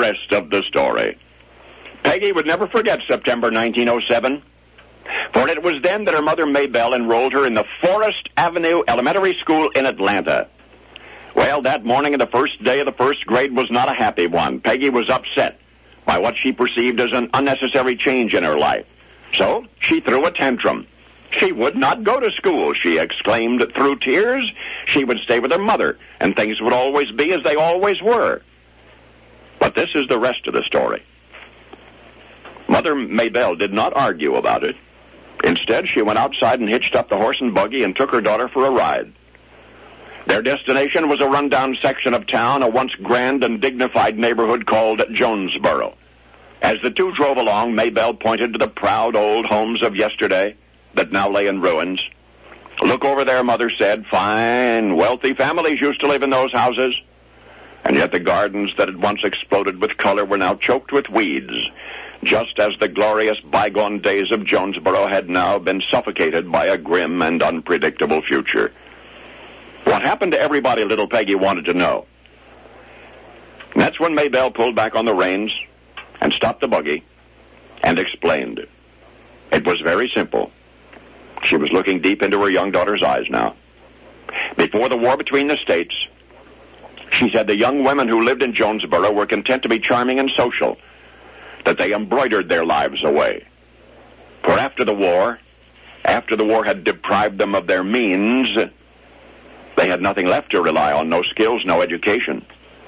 rest of the story. Peggy would never forget September 1907, for it was then that her mother Maybelle enrolled her in the Forest Avenue Elementary School in Atlanta. Well, that morning of the first day of the first grade was not a happy one. Peggy was upset by what she perceived as an unnecessary change in her life. So she threw a tantrum. She would not go to school, she exclaimed through tears. She would stay with her mother, and things would always be as they always were. But this is the rest of the story. Mother Maybelle did not argue about it. Instead, she went outside and hitched up the horse and buggy and took her daughter for a ride. Their destination was a rundown section of town, a once grand and dignified neighborhood called Jonesboro. As the two drove along, Maybelle pointed to the proud old homes of yesterday that now lay in ruins. Look over there, Mother said. Fine, wealthy families used to live in those houses. And yet the gardens that had once exploded with color were now choked with weeds, just as the glorious bygone days of Jonesboro had now been suffocated by a grim and unpredictable future. What happened to everybody, little Peggy wanted to know. And that's when Maybelle pulled back on the reins and stopped the buggy and explained. It was very simple. She was looking deep into her young daughter's eyes now. Before the war between the states, she said the young women who lived in Jonesboro were content to be charming and social, that they embroidered their lives away. For after the war had deprived them of their means, they had nothing left to rely on, no skills, no education.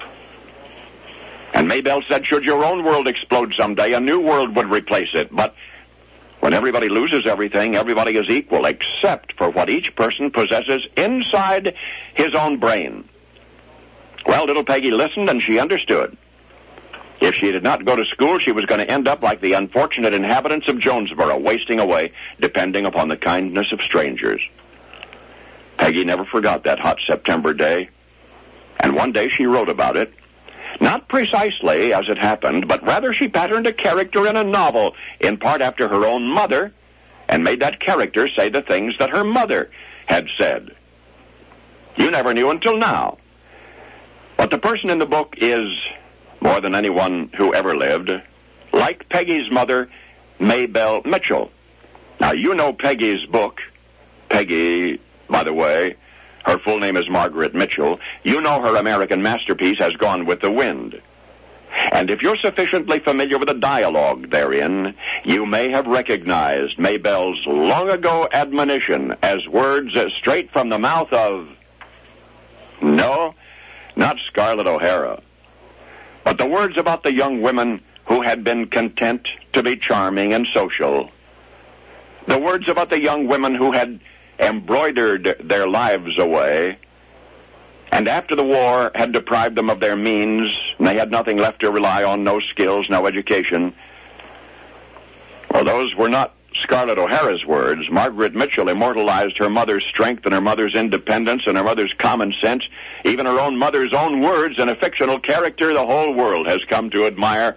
And Maybelle said, should your own world explode someday, a new world would replace it. But when everybody loses everything, everybody is equal, except for what each person possesses inside his own brain. Well, little Peggy listened, and she understood. If she did not go to school, she was going to end up like the unfortunate inhabitants of Jonesboro, wasting away, depending upon the kindness of strangers. Peggy never forgot that hot September day, and one day she wrote about it. Not precisely as it happened, but rather she patterned a character in a novel, in part after her own mother, and made that character say the things that her mother had said. You never knew until now. But the person in the book is, more than anyone who ever lived, like Peggy's mother, Maybelle Mitchell. Now, you know Peggy's book. Peggy, by the way, her full name is Margaret Mitchell. You know her American masterpiece has Gone with the Wind. And if you're sufficiently familiar with the dialogue therein, you may have recognized Maybelle's long-ago admonition as words straight from the mouth of... No, not Scarlett O'Hara, but the words about the young women who had been content to be charming and social. The words about the young women who had embroidered their lives away, and after the war had deprived them of their means, and they had nothing left to rely on, no skills, no education. Well, those were not Scarlett O'Hara's words. Margaret Mitchell immortalized her mother's strength and her mother's independence and her mother's common sense, even her own mother's own words in a fictional character the whole world has come to admire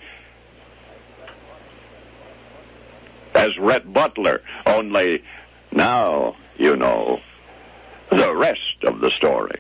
as Rhett Butler. Only now you know the rest of the story.